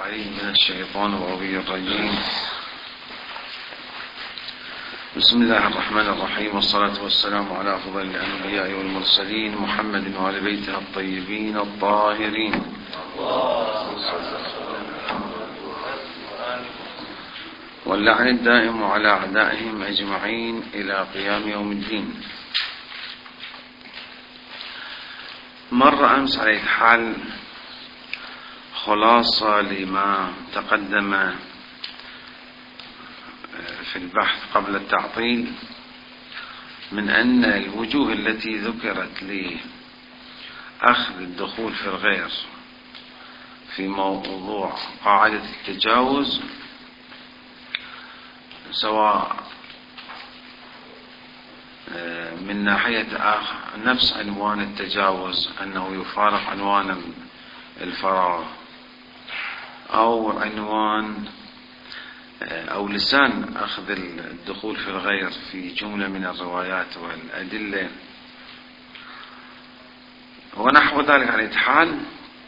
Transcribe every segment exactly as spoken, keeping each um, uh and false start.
العليم من الشيطان الغوي الرجيم. بسم الله الرحمن الرحيم، والصلاة والسلام على أفضل الأنبياء والمرسلين محمد وآل بيته الطيبين الطاهرين. واللعن الدائم على أعدائهم أجمعين إلى قيام يوم الدين. مر أمس على حال خلاصة لما تقدم في البحث قبل التعطيل، من أن الوجوه التي ذكرت لأخذ الدخول في الغير في موضوع قاعدة التجاوز، سواء من ناحية نفس عنوان التجاوز أنه يفارق عنوان الفراغ، أو عنوان أو لسان أخذ الدخول في الغير في جملة من الروايات والأدلة ونحو ذلك، على حال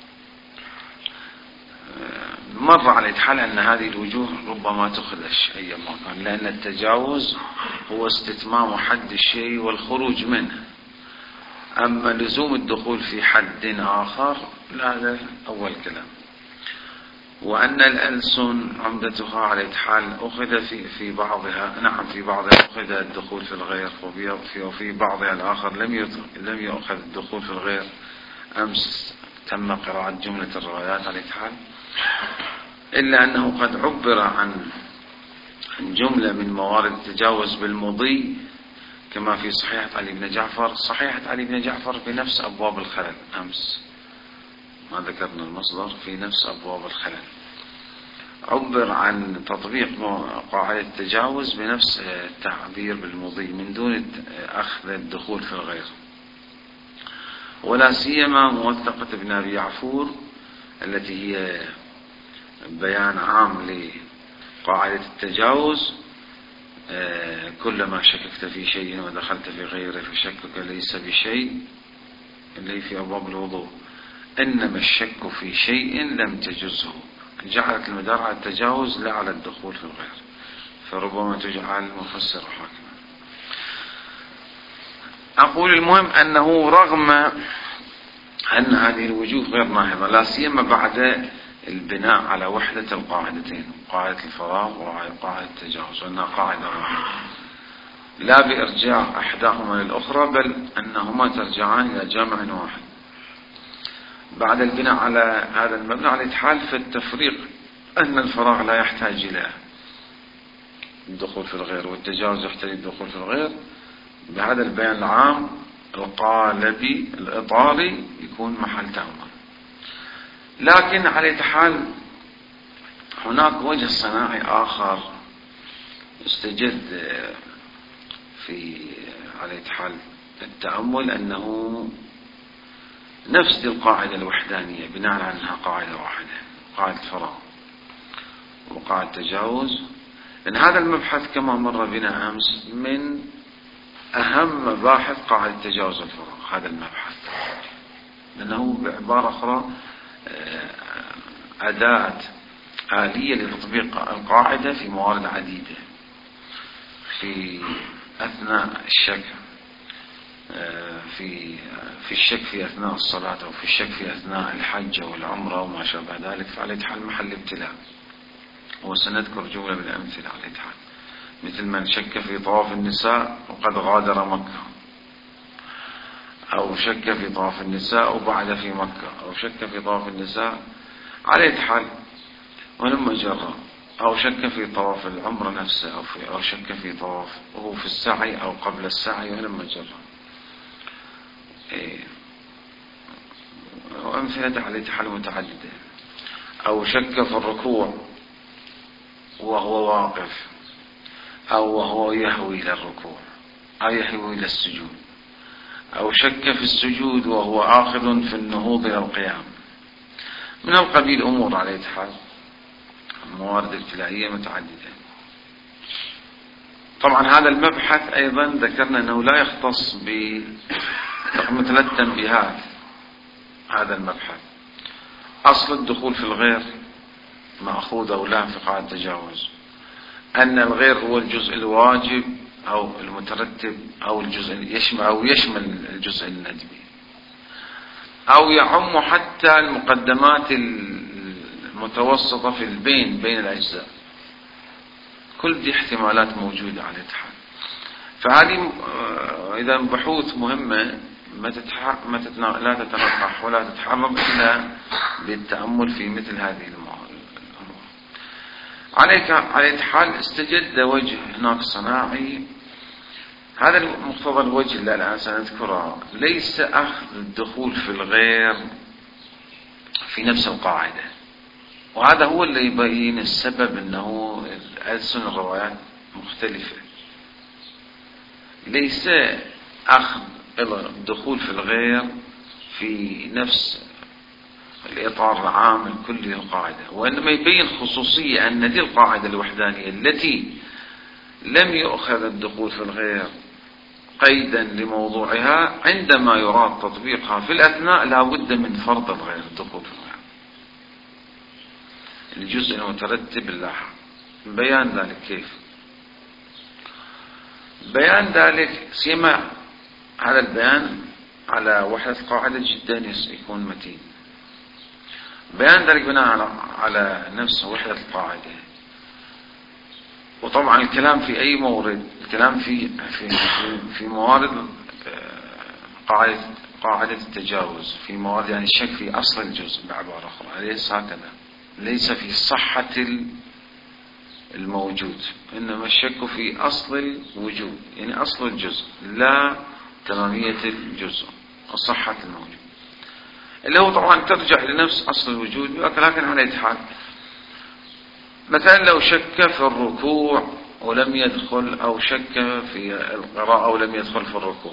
مر على حال أن هذه الوجوه ربما تخدش أي مكان، لأن التجاوز هو استتمام حد الشيء والخروج منه، أما لزوم الدخول في حد آخر لا، هذا أول كلام. وأن الألسن عمدتها على حال أخذ في في بعضها، نعم في بعضها أخذ الدخول في الغير، وفي بعضها الآخر لم لم يأخذ الدخول في الغير. أمس تم قراءة جملة الروايات على حال، إلا أنه قد عبر عن جملة من موارد التجاوز بالمضي، كما في صحيحة علي بن جعفر. صحيحة علي بن جعفر في نفس أبواب الخلل، أمس ما ذكرنا المصدر، في نفس أبواب الخلل عبر عن تطبيق قاعدة التجاوز بنفس التعبير بالمضي من دون أخذ الدخول في الغير، ولا سيما موثقة ابن أبي يعفور التي هي بيان عام لقاعدة التجاوز: كلما شككت في شيء ودخلت في غيره فشكك ليس بشيء، اللي في أبواب الوضوء، إنما الشك في شيء لم تجزه. جعلت المدار على التجاوز لا على الدخول في الغير، فربما تجعل مفسر حاكما. أقول المهم أنه رغم أن هذه الوجوه غير ناهضة، لا سيما بعد البناء على وحدة القاعدتين، قاعدة الفراغ وقاعدة التجاوز، وأنها قاعدة واحدة لا بإرجاع إحداهما للأخرى، بل أنهما ترجعان إلى جامع واحد. بعد البناء على هذا المبنى على حال في التفريق أن الفراغ لا يحتاج إلى الدخول في الغير، والتجاوز يحتاج الدخول في الغير، بهذا البيان العام القالبي الإطاري يكون محل تأمل. لكن على حال هناك وجه صناعي آخر استجد في على حال التأمل، أنه نفس القاعدة الوحدانية بناء على أنها قاعدة واحدة، قاعدة فراغ وقاعدة تجاوز. لأن هذا المبحث كما مر بنا أمس من أهم مباحث قاعدة تجاوز الفراغ، هذا المبحث، لأنه بعبارة أخرى أداة آلية لتطبيق القاعدة في موارد عديدة، في أثناء الشك في في الشك في أثناء الصلاة، أو في الشك في أثناء الحج أو العمرة وما شابه ذلك، فعلى حال محل ابتلاء. وسنذكر جملة من الأمثلة على حال، مثل من شك في طواف النساء وقد غادر مكة، أو شك في طواف النساء وبعد في مكة، أو شك في طواف النساء على حال ولما جرى، أو شك في طواف العمرة نفسه، أو, في أو شك في طواف وهو في السعي أو قبل السعي ولما جرى. إيه. وأمثلة على حال متعددة. أو شك في الركوع وهو واقف، أو وهو يهوي إلى الركوع أو يهوي إلى السجود، أو شك في السجود وهو آخذ في النهوض إلى القيام، من القبيل أمور على حال موارد ابتلائية متعددة. طبعا هذا المبحث أيضا ذكرنا أنه لا يختص برقم ثلاث تنبيهات. هذا المبحث أصل الدخول في الغير مأخوذ أو لا في قاعدة التجاوز، أن الغير هو الجزء الواجب أو المترتب أو الجزء يشمل أو يشمل الجزء الندبي، أو يعم حتى المقدمات المتوسطة في البين بين الأجزاء. كل دي احتمالات موجودة على الاتحاد. فهذه إذا بحوث مهمة ما ما لا تتنقح ولا تتحرم إلا بالتأمل في مثل هذه الأمور. عليك على الحال استجد وجه هناك صناعي. هذا المقتضى الوجه اللي الآن سنذكره ليس أخذ الدخول في الغير في نفس القاعدة، وهذا هو اللي يبين السبب أنه ألسن الروايات مختلفة. ليس أخذ الدخول في الغير في نفس الإطار العام الكلي للقاعدة، وإنما يبين خصوصية أن دي القاعدة الوحدانية التي لم يؤخذ الدخول في الغير قيدا لموضوعها، عندما يراد تطبيقها في الأثناء لا بد من فرض الغير، الدخول في الغير، الجزء المترتب اللاحق. بيان ذلك كيف؟ بيان ذلك سيما على البيان على وحدة القاعدة جدا يكون متين. بيان ذلك بناء على على نفس وحدة القاعدة. وطبعا الكلام في أي مورد، الكلام في في في موارد قاعدة قاعدة التجاوز، في موارد يعني الشك في أصل الجزء بعبارة أخرى، ليس هكذا، ليس في صحة الموجود، إنما الشك في أصل الوجود، يعني أصل الجزء لا تمامية الجزء وصحة الموجود، اللي هو طبعا ترجع لنفس أصل الوجود. لكن على إتحاد مثلا لو شك في الركوع ولم يدخل، أو شك في القراءة ولم يدخل في الركوع،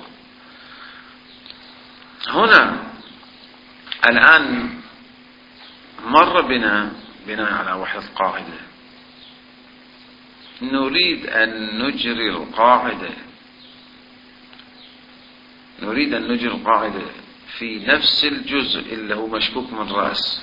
هنا الآن مر بنا بناء على وحدة القاعدة نريد أن نجري القاعدة نريد أن نجري القاعدة في نفس الجزء اللي هو مشكوك من رأس،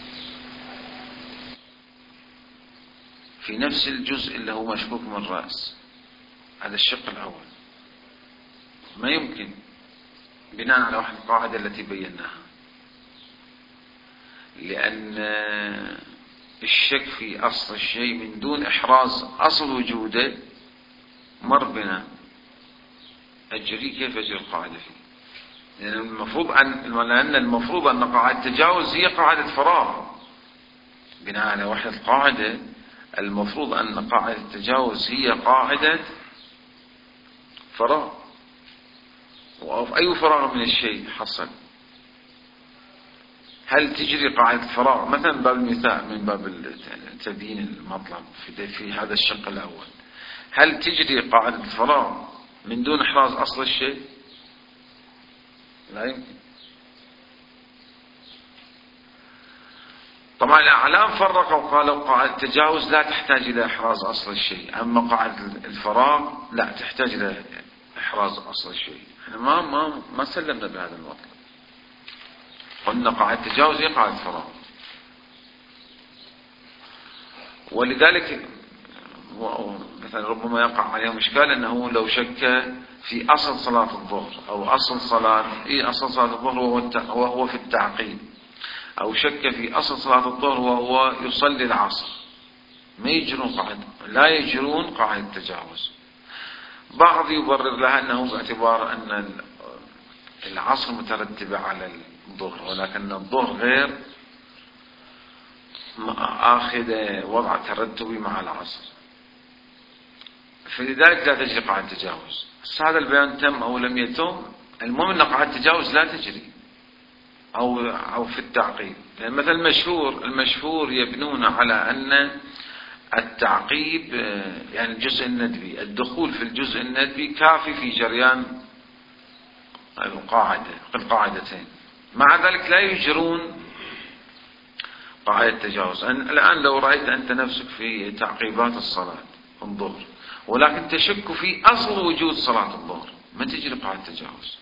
في نفس الجزء اللي هو مشكوك من رأس. هذا الشق الأول ما يمكن بناء على وحدة القاعدة التي بيناها، لأن الشك في أصل الشيء من دون إحراز أصل وجوده مر بنا. أجري كيف أجري القاعدة فيه؟ لأن يعني المفروض أن لأن المفروض أن قاعدة التجاوز هي قاعدة فراغ. بناء على وحدة القاعدة المفروض أن قاعدة التجاوز هي قاعدة فراغ، وفي أي فراغ من الشيء حصل. هل تجري قاعدة فراغ مثلا باب المثال من باب تبيين المطلب في, في هذا الشق الأول، هل تجري قاعدة فراغ من دون إحراز أصل الشيء؟ لا يمكن. طبعا الأعلام فرقوا وقالوا قاعدة التجاوز لا تحتاج إلى إحراز أصل الشيء، أما قاعدة الفراغ لا تحتاج إلى إحراز أصل الشيء. احنا ما ما ما سلمنا بهذا المطلب، قلنا قاعدة التجاوز هي قاعدة فراغ. ولذلك مثلا ربما يقع عليهم إشكال أنه لو شك في أصل صلاة الظهر أو أصل صلاة إيه أصل صلاة الظهر وهو وهو في التعقيد، أو شك في أصل صلاة الظهر وهو يصلي العصر، ما يجرون قاعدة لا يجرون قاعدة التجاوز. بعض يبرر لها أنه باعتبار أن العصر مترتبة على الظهر، ولكن الظهر غير آخذ وضع ترتبي مع العصر، فلذلك لا تجري قاعدة التجاوز. هذا البيان تم أو لم يتم، المهم أن قاعدة التجاوز لا تجري أو أو في التعقيب. لأن مثل المشهور المشهور يبنون على أن التعقيب يعني الجزء الندبي، الدخول في الجزء الندبي كافي في جريان القاعدة القاعدتين، مع ذلك لا يجرون قاعدة التجاوز. الآن لو رأيت أنت نفسك في تعقيبات الصلاة الظهر ولكن تشك في أصل وجود صلاة الظهر، ما تجري قاعدة التجاوز.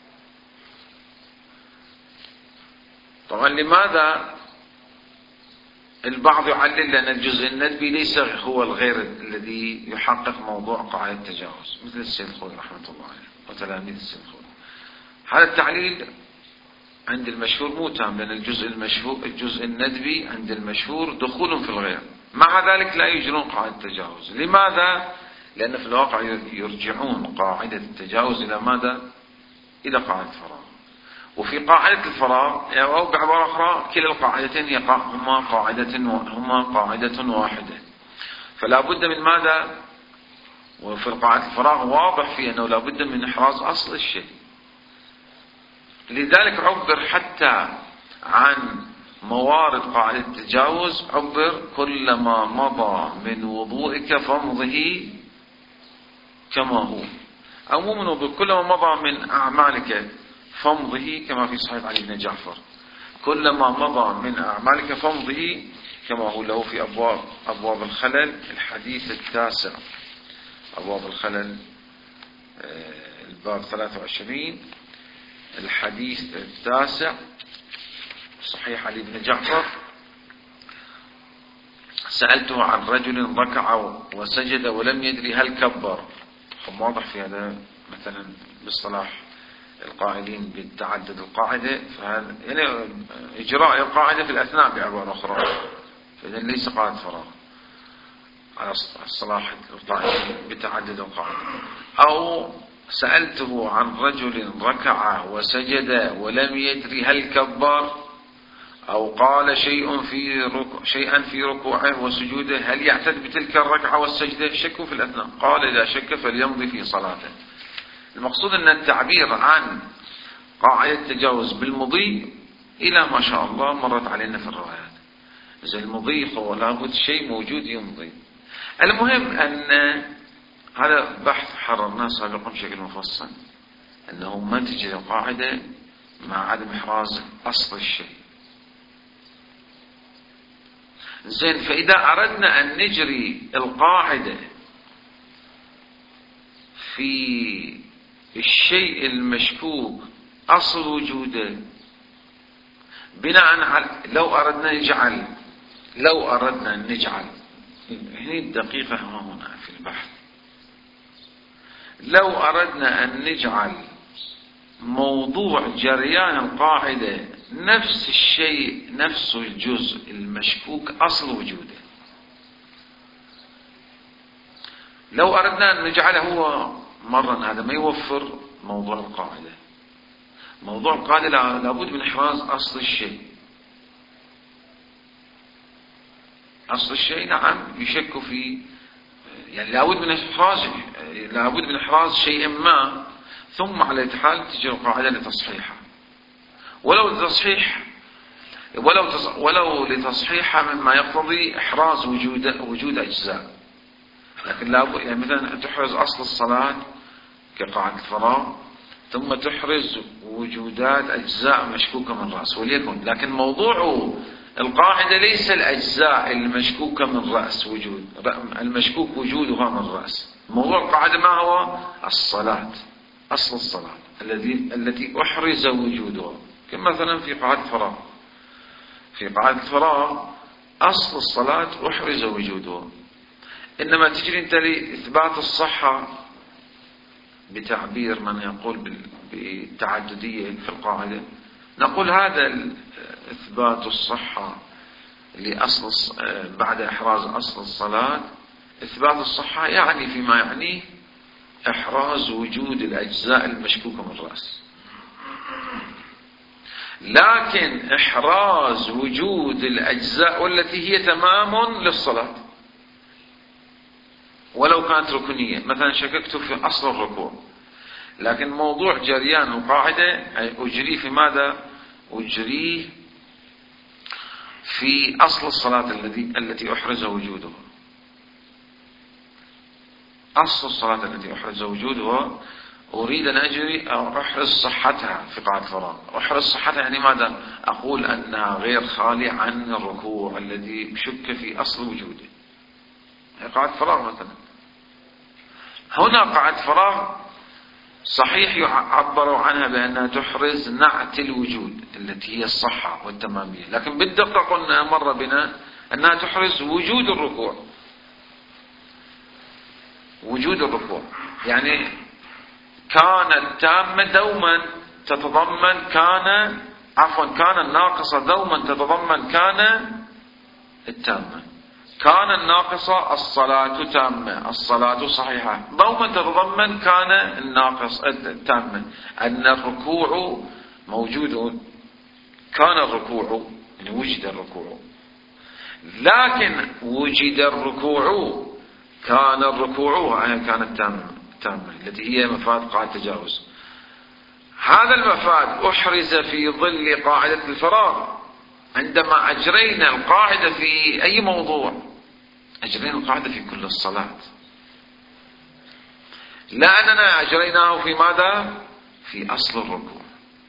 طبعا لماذا البعض يعلل لأن الجزء الندبي ليس هو الغير الذي يحقق موضوع قاعدة التجاوز، مثل السيد الخوئي رحمة الله عليه وتلاميذ السيد الخوئي. هذا التعليل عند المشهور مو تام، لأن الجزء المشهور الجزء الندبي عند المشهور دخول في الغير، مع ذلك لا يجرون قاعدة التجاوز. لماذا؟ لأن في الواقع يرجعون قاعدة التجاوز إلى ماذا؟ إلى قاعدة الفراغ. وفي قاعدة الفراغ أو بعبارة أخرى كلا القاعدتين يقع هما قاعدة هما قاعدة واحدة، فلا بد من ماذا؟ وفي قاعدة الفراغ واضح فيه أنه لا بد من إحراز أصل الشيء. لذلك عبر حتى عن موارد قاعدة التجاوز، عبر كلما مضى من وضوئك فامضه كما هو، أو مو من وضوء، كلما مضى من أعمالك فامضه كما في صحيح علي بن جعفر، كلما مضى من أعمالك فامضه كما هو، له في أبواب أبواب الخلل الحديث التاسع، أبواب الخلل الباب ثلاثة وعشرين الحديث التاسع صحيح علي بن جعفر. سألته عن رجل ركع وسجد ولم يدري هل كبر. هم واضح في هذا مثلا باصطلاح القائلين بالتعدد القاعدة، فهذا يعني إجراء القاعدة في الأثناء بعبارة أخرى، فإذا ليس قاعدة فراغ على الصلاح القائلين بتعدد القاعدة. أو سألته عن رجل ركع وسجد ولم يدري هل كبر، أو قال شيء في ركوع شيئا في ركوعه وسجوده هل يعتد بتلك الركعة والسجدة؟ شكوا في الأثناء، قال إذا شك فليمضي في صلاته. المقصود أن التعبير عن قاعدة التجاوز بالمضي إلى ما شاء الله مرت علينا في الروايات، إذا المضي هو لابد شيء موجود يمضي. المهم أن هذا بحث حررناه سابقا بشكل مفصل، أنه ما تجد القاعدة مع عدم إحراز أصل الشيء. زين، فإذا أردنا أن نجري القاعدة في الشيء المشكوك أصل وجوده بناء على، لو أردنا نجعل لو أردنا أن نجعل هنا الدقيقة هنا في البحث، لو أردنا أن نجعل موضوع جريان القاعدة نفس الشيء نفس الجزء المشكوك أصل وجوده، لو أردنا أن نجعله هو مرة، هذا ما يوفر موضوع القاعدة. موضوع القاعدة لابد من إحراز أصل الشيء. أصل الشيء نعم يشك في، يعني لابد من إحرازه، لابد من إحراز شيء ما، ثم على حال تجي القاعدة لتصحيحها، ولو لتصحيح ولو ولو لتصحيحها مما يقتضي إحراز وجود وجود أجزاء. لكن لابد يعني مثلا تحرز أصل الصلاة كقاعدة الفراغ، ثم تحرز وجودات أجزاء مشكوكة من رأس وليكن، لكن موضوع القاعدة ليس الأجزاء المشكوكة من رأس وجود المشكوك وجودها من رأس. موضوع القاعدة ما هو؟ الصلاة، أصل الصلاة الذي التي أحرز وجودها، كما مثلا في قاعدة الفراغ. في قاعدة الفراغ أصل الصلاة أحرز وجودها، إنما تجري أنت لإثبات الصحة بتعبير من يقول بالتعددية في القاعدة، نقول هذا إثبات الصحة لأصل بعد إحراز أصل الصلاة، إثبات الصحة يعني فيما يعنيه إحراز وجود الأجزاء المشكوكة من الرأس، لكن إحراز وجود الأجزاء والتي هي تمام للصلاة ولو كانت ركنية. مثلا شككت في أصل الركوع، لكن موضوع جريان القاعدة أجريه في ماذا؟ أجريه في أصل الصلاة التي التي أحرز وجودها. أصل الصلاة التي أحرز وجودها أريد أن أجري أو أحرز صحتها في قاعدة الفراغ. أحرز صحتها يعني ماذا؟ أقول أنها غير خالية عن الركوع الذي شك في أصل وجوده، قاعدة فراغ مثلا. هنا قاعدة فراغ صحيح يعبروا عنها بأنها تحرز نعت الوجود التي هي الصحة والتمامية، لكن بالدقة قلنا مر بنا أنها تحرز وجود الركوع، وجود الركوع يعني كانت تامة دوما تتضمن كان عفوا كان الناقصة دوما تتضمن كان التامة. كان الناقصة الصلاة تامة، الصلاة صحيحة، دوما تتضمن كان الناقص التامة، أن الركوع موجود، كان الركوع يعني وجد الركوع، لكن وجد الركوع كان الركوع كانت تامة تامة التي هي مفاد قاعدة التجاوز. هذا المفاد أحرز في ظل قاعدة الفراغ عندما أجرينا القاعدة في أي موضوع، أجرينا القاعدة في كل الصلاة، لأننا أجريناه في ماذا؟ في أصل الركوع.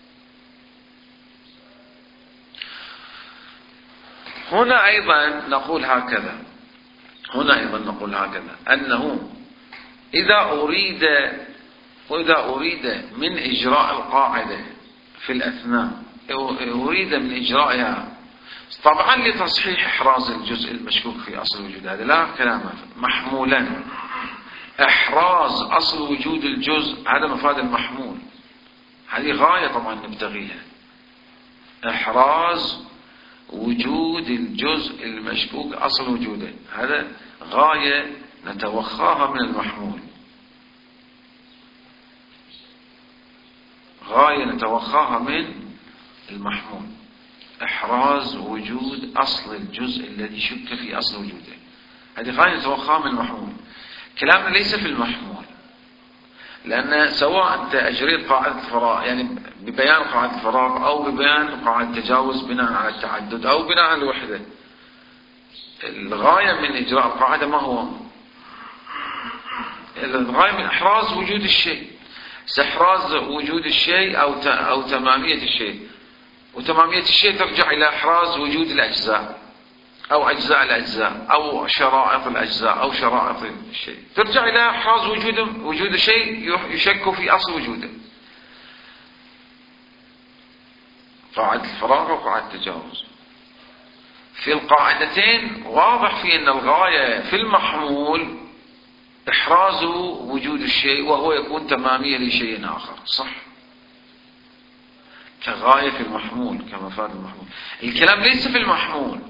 هنا أيضا نقول هكذا هنا أيضا نقول هكذا أنه إذا أريد وإذا أريد من إجراء القاعدة في الأثناء، أريد من إجرائها طبعا لتصحيح إحراز الجزء المشكوك في أصل وجود، هذا لا كلام محمولا، إحراز أصل وجود الجزء هذا مفاد المحمول، هذه غاية طبعا نبتغيها، إحراز وجود الجزء المشكوك أصل وجوده، هذا غاية نتوخاها من المحمول، غاية نتوخاها من المحمول، إحراز وجود أصل الجزء الذي شك في أصل وجوده، هذه غاية نتوخاها من المحمول. كلامنا ليس في المحمول، لأن سواء أنت أجريت قاعدة الفراغ يعني ببيان قاعدة الفراغ أو ببيان قاعدة التجاوز بناء على التعدد أو بناء على الوحدة، الغاية من إجراء القاعدة ما هو؟ الغاية من إحراز وجود الشيء، إحراز وجود الشيء أو أو تمامية الشيء، وتمامية الشيء ترجع إلى إحراز وجود الأجزاء أو أجزاء الأجزاء أو شرائط الأجزاء أو شرائط الشيء، ترجع إلى إحراز وجود وجود شيء يشك في أصل وجوده. قاعدة الفراغ وقاعدة التجاوز في القاعدتين واضح في أن الغاية في المحمول إحراز وجود الشيء وهو يكون تمامية لشيء آخر، صح؟ كغاية في المحمول كمفاد المحمول. الكلام ليس في المحمول،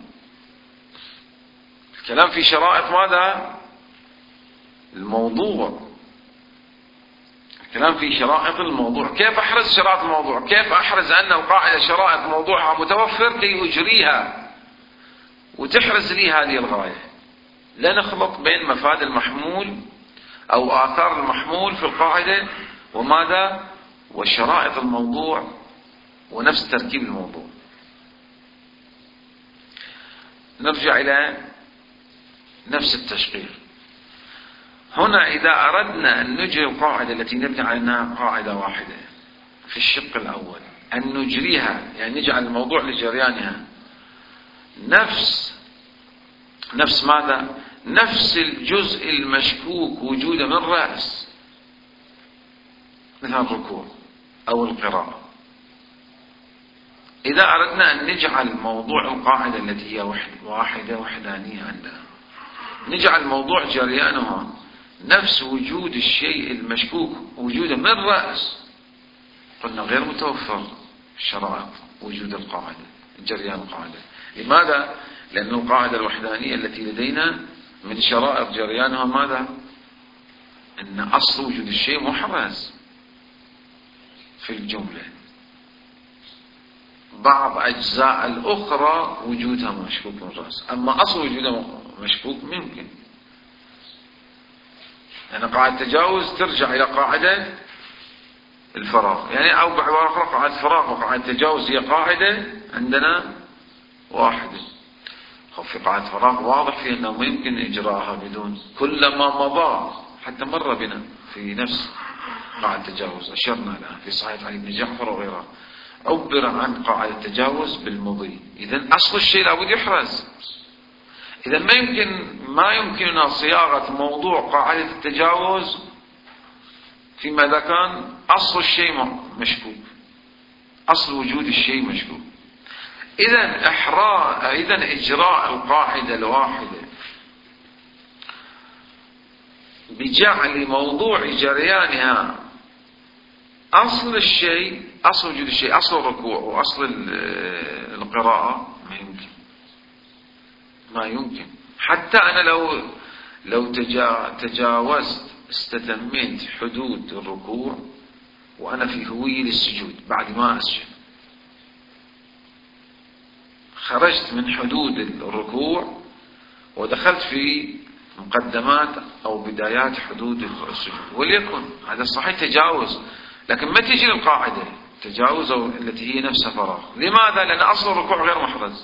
الكلام في شرائط ماذا؟ الموضوع، الكلام في شرائط الموضوع. كيف أحرز شرائط الموضوع؟ كيف أحرز أن القاعدة شرائط موضوعها متوفر كي أجريها وتحرز لي هذه الغاية؟ لا نخلط بين مفاد المحمول أو آثار المحمول في القاعدة وماذا؟ وشرائط الموضوع ونفس تركيب الموضوع. نرجع إلى نفس التشقيق. هنا إذا أردنا أن نجري القاعدة التي نبني عليها قاعدة واحدة في الشق الأول، أن نجريها يعني نجعل الموضوع لجريانها نفس نفس ماذا؟ نفس الجزء المشكوك وجوده من رأس، مثل الركوع أو القراءة. إذا أردنا أن نجعل موضوع القاعدة التي هي واحدة وحدانية عندنا، نجعل موضوع جريانها نفس وجود الشيء المشكوك وجوده من رأس، قلنا غير متوفر الشرائط وجود القاعدة جريان القاعدة. لماذا؟ لأن القاعدة الوحدانية التي لدينا من شرائط جريانها ماذا؟ أن أصل وجود الشيء محرز في الجملة، بعض أجزاء الأخرى وجودها مشكوك من رأس، أما أصل وجودها مشكوك ممكن. يعني قاعدة التجاوز ترجع إلى قاعدة الفراغ، يعني أو بعبارة أخرى قاعدة الفراغ وقاعدة التجاوز هي قاعدة عندنا واحدة. في قاعدة الفراغ واضح في أنه ممكن إجراءها بدون، كلما مضى حتى مر بنا في نفس قاعدة التجاوز أشرنا لها في صحيح علي بن جعفر وغيرها، عبر عن قاعدة التجاوز بالمضي. إذن أصل الشيء لابد يحرز. إذن ما يمكن ما يمكننا صياغة موضوع قاعدة التجاوز فيما إذا كان أصل الشيء مشكوك، أصل وجود الشيء مشكوك. إذا إحراء إذا إجراء القاعدة الواحدة بجعل موضوع جريانها أصل الشيء، أصل وجود الشيء، أصل الركوع وأصل القراءة، ما يمكن ما يمكن. حتى أنا لو لو تجاوزت استتميت حدود الركوع وأنا في هوية للسجود بعد ما أسجد، خرجت من حدود الركوع ودخلت في مقدمات أو بدايات حدود السجود، وليكن هذا صحيح تجاوز، لكن ما تجي للقاعدة تجاوز التي هي نفسها فراغ. لماذا؟ لأن أصل الركوع غير محرز.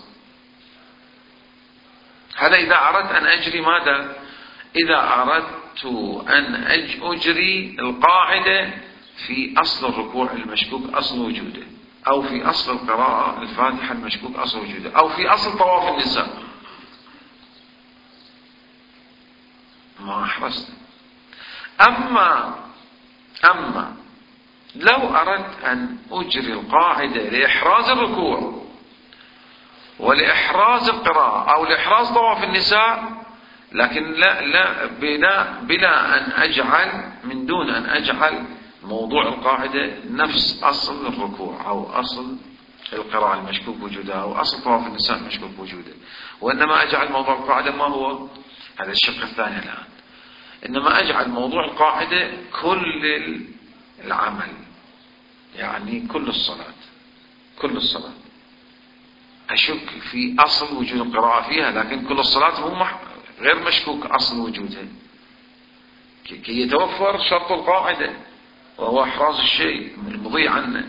هذا إذا أردت أن أجري ماذا؟ إذا أردت أن أجري القاعدة في أصل الركوع المشكوك أصل وجوده، أو في أصل القراءة الفاتحة المشكوك أصل وجوده، أو في أصل طواف النساء، ما أحرزت. أما أما لو أردت أن أجري القاعدة لإحراز الركوع ولإحراز القراءة أو لإحراز طواف النساء، لكن لا لا بلا بلا أن أجعل من دون أن أجعل موضوع القاعدة نفس أصل الركوع أو أصل القراءة المشكوك وجودها أو أصل طواف النساء المشكوك وجوده، وإنما أجعل موضوع القاعدة ما هو؟ هذا الشق الثاني الآن. إنما أجعل موضوع القاعدة كل العمل، يعني كل الصلاة كل الصلاة أشك في أصل وجود القراءة فيها، لكن كل الصلاة هو غير مشكوك أصل وجودها، كي يتوفر شرط القاعدة وهو إحراز الشيء المضيع عنه.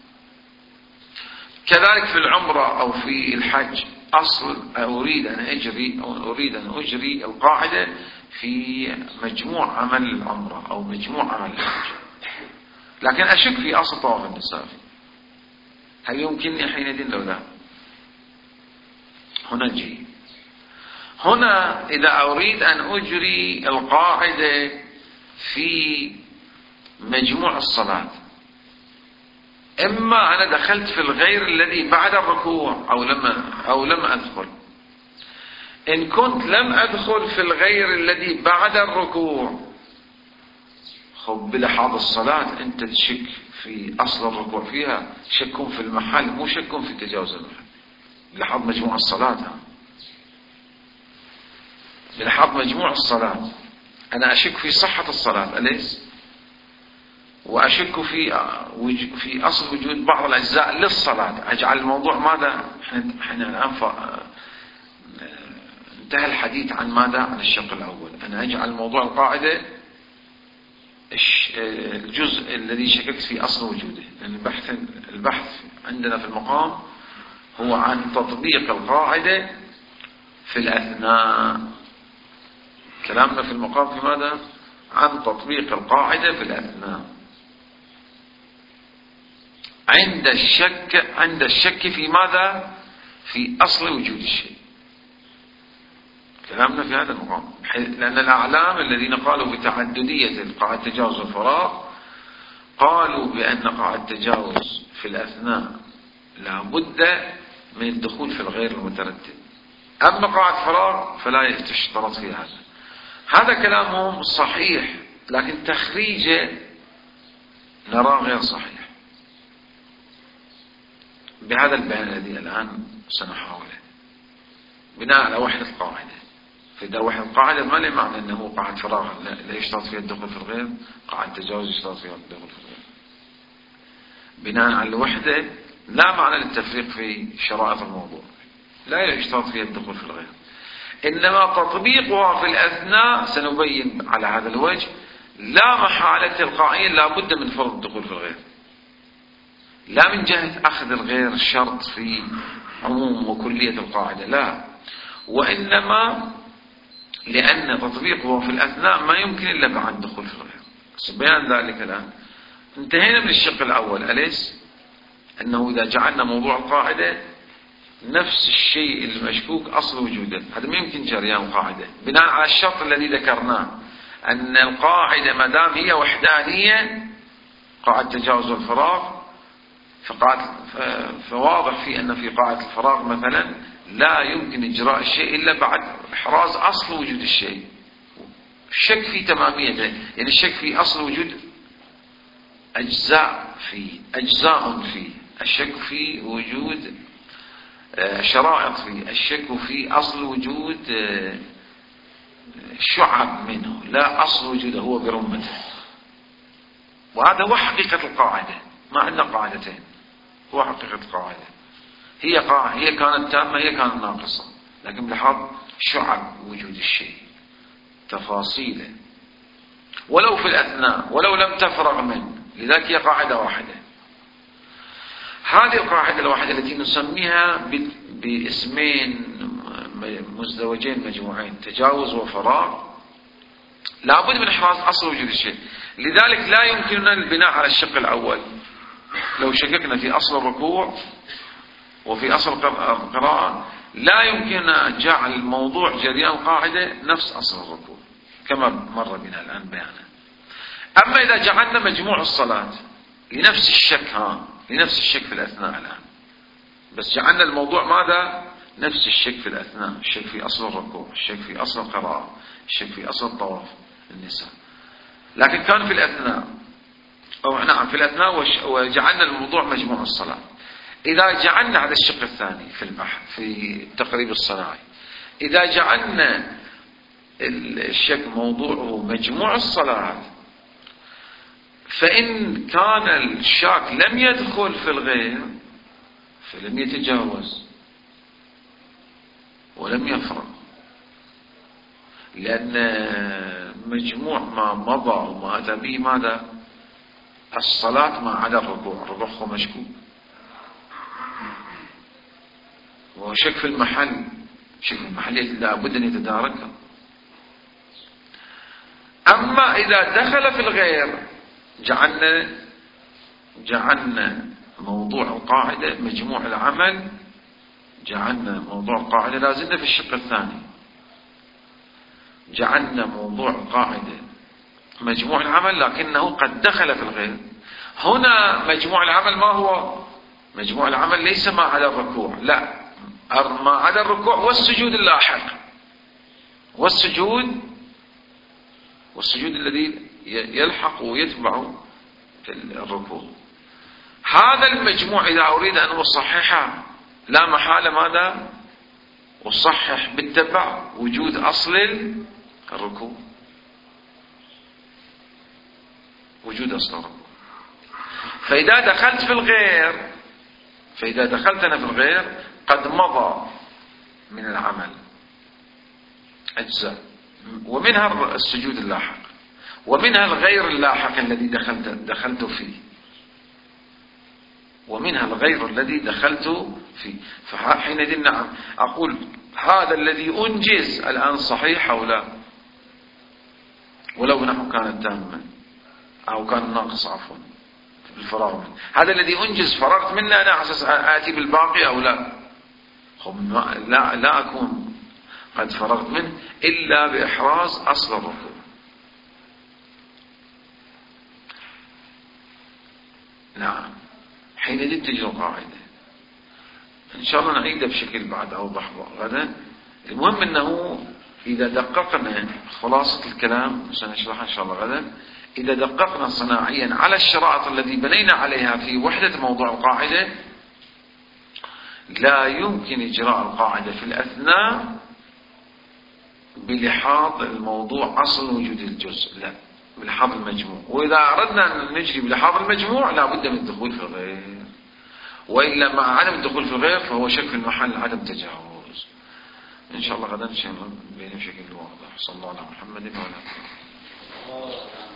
كذلك في العمرة أو في الحج، أصل أريد أن أجري أو أريد أن أجري القاعدة في مجموع عمل العمرة أو مجموع عمل الحج، لكن أشك في أصل طواف النساء، هل يمكنني حينئذ لو لا؟ هنا نجي هنا إذا أريد أن أجري القاعدة في مجموع الصلاة، إما أنا دخلت في الغير الذي بعد الركوع أو لم أو لم أدخل. إن كنت لم أدخل في الغير الذي بعد الركوع، خب بلحاظ الصلاة أنت تشك في أصل الركوع فيها، شك في المحل مو شك في تجاوز المحل. بلحاظ مجموع الصلاة، بلحاظ مجموع الصلاة أنا أشك في صحة الصلاة أليس؟ وأشك في في أصل وجود بعض الأجزاء للصلاة. أجعل الموضوع ماذا؟ احنا الآن انتهى الحديث عن ماذا؟ عن الشق الأول. أنا أجعل موضوع القاعدة الجزء الذي شككت في أصل وجوده، لأن البحث البحث عندنا في المقام هو عن تطبيق القاعدة في الأثناء. كلامنا في المقام في ماذا؟ عن تطبيق القاعدة في الأثناء عند الشك عند الشك في ماذا؟ في أصل وجود الشيء. كلامنا في هذا المقام، لأن الأعلام الذين قالوا بتعددية قاعدة تجاوز الفراغ قالوا بأن قاعدة تجاوز في الأثناء لا بد من الدخول في الغير المترتب، أما قاعدة فراغ فلا تشترط في هذا. هذا كلامهم صحيح، لكن تخريجه نراه غير صحيح بهذا البيان الذي الآن سنحاوله بناء على وحدة القاعدة. فإذا وحدة القاعدة ما له معنى أنه قاعدة فراغ لا يشترط فيها الدخول في الغير، قاعدة تجاوز يشترط فيها الدخول في الغير. بناء على الوحدة لا معنى للتفريق في شرائط الموضوع، لا يشترط فيها الدخول في الغير، إنما تطبيقها في الأثناء سنبين على هذا الوجه لا محالة تلقائيا لا بد من فرض الدخول في الغير، لا من جهة أخذ الغير شرط في عموم وكلية القاعدة، لا، وإنما لأن تطبيقه في الأثناء ما يمكن إلا بعد دخول في الغير. بيان ذلك الآن انتهينا من الشق الأول أليس؟ أنه إذا جعلنا موضوع القاعدة نفس الشيء المشكوك أصل وجوده، هذا ما يمكن جريان القاعدة بناء على الشرط الذي ذكرناه، أن القاعدة ما دام هي وحدانية قاعدة تجاوز الفراغ فقاعدة فواضح في أن في قاعدة الفراغ مثلا لا يمكن إجراء الشيء إلا بعد إحراز أصل وجود الشيء. الشك في تماميته، يعني الشك في أصل وجود أجزاء فيه، أجزاء فيه، الشك في وجود شرائط فيه، الشك في أصل وجود شعب منه، لا أصل وجوده هو برمته. وهذا هو حقيقة القاعدة، ما عندنا قاعدتين، هو حقيقة القاعدة. هي قاعدة هي كانت تامة، هي كانت ناقصة، لكن بلاحظ شعب وجود الشيء، تفاصيله، ولو في الأثناء، ولو لم تفرغ منه، لذلك هي قاعدة واحدة. هذه القاعدة الواحدة التي نسميها باسمين مزدوجين مجموعين، تجاوز وفراغ، لابد من إحراز أصل وجود الشيء. لذلك لا يمكننا البناء على الشق الأول. لو شككنا في أصل الركوع وفي أصل القراءة لا يمكننا جعل الموضوع جريان قاعدة نفس أصل الركوع كما مر بنا الآن بيانا. أما إذا جعلنا مجموع الصلاة لنفس الشك، ها لنفس الشك في الأثناء الآن، بس جعلنا الموضوع ماذا؟ نفس الشك في الأثناء، الشك في أصل الركوع، الشك في أصل القراءة، الشك في أصل الطواف النساء، لكن كان في الأثناء، أو نعم في الأثناء، وجعلنا الموضوع مجموع الصلاة. إذا جعلنا على الشق الثاني في البحث في التقريب الصناعي، إذا جعلنا الشك موضوعه مجموع الصلاة، فإن كان الشاك لم يدخل في الغير فلم يتجاوز ولم يفرق، لأن مجموع ما مضى وما أتى به ماذا؟ الصلاة ما عدا الركوع، الركوع هو مشكوك وهو شك في المحل، شك في المحل لابد أن يتداركها. أما إذا دخل في الغير جعلنا جعلنا موضوع القاعدة مجموع العمل، جعلنا موضوع القاعدة لازلنا في الشق الثاني، جعلنا موضوع القاعدة مجموع العمل لكنه قد دخل في الغير. هنا مجموع العمل ما هو؟ مجموع العمل ليس ما عدا الركوع، لا، ما عدا الركوع والسجود اللاحق، والسجود والسجود الذي يلحق ويتبع الركوع. هذا المجموع إذا أريد أن أصححه لا محالة ماذا؟ أصحح بالتبع وجود أصل الركوع، وجود أصل الركوع. فإذا دخلت في الغير فإذا دخلت أنا في الغير قد مضى من العمل أجزاء، ومنها السجود اللاحق، ومنها الغير اللاحق الذي دخلت دخلت فيه، ومنها الغير الذي دخلت فيه. فحينئذ نعم أقول هذا الذي أنجز الآن صحيح أو لا، ولو نحو كانت تاما أو كان ناقص عفوا بالفراغ منه. هذا الذي أنجز فرغت منه أنا على أساس آتي بالباقي أو لا؟ لا لا أكون قد فرغت منه إلا بإحراز أصل الركوع. نعم، حينئذ تجي القاعدة إن شاء الله نعيدها بشكل بعد أوضح غدا. المهم أنه إذا دققنا خلاصة الكلام سنشرحها إن شاء الله غدا، إذا دققنا صناعيا على الشرائط التي بنينا عليها في وحدة موضوع القاعدة، لا يمكن إجراء القاعدة في الأثناء بلحاظ الموضوع أصل وجود الجزء، لا، بلحاظ المجموع. وإذا أردنا أن نجري بلحاظ المجموع لا بد من الدخول في الغير، وإلا مع عدم الدخول في الغير فهو شك في المحل عدم تجاوز. إن شاء الله غدا بشكل واضح. صلى الله على محمد وعلى آله.